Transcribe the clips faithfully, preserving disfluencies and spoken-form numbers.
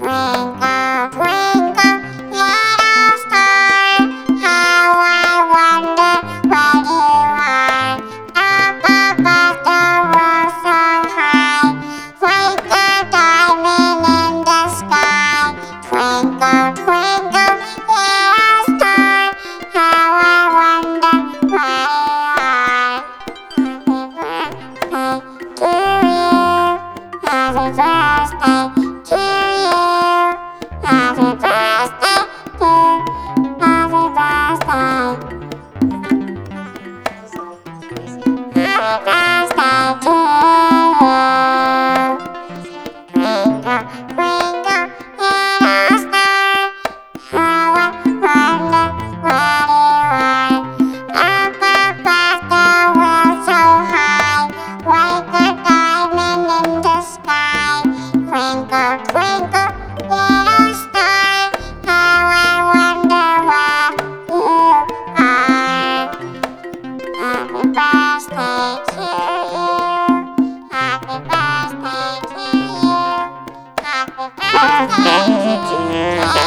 Twinkle, twinkle, little star, how I wonder where you are. Up above the world so high, like a diamond in the sky. Twinkle, twinkle, little star, how I wonder where you are. Happy birthday to you. Happy birthday to you. Happy birthday to you. Happy birthday to you. Twinkle, twinkle, little star, how I wonder where you are. Up above the world so high, like a diamond in the sky. Twinkle, twinkle, little star, how I wonder where you are. Happy birthday to you. Happy birthday to you. Happy birthday to you.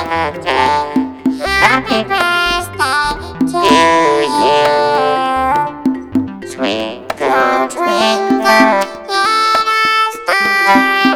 Happy birthday to you. Twinkle, twinkle, little star.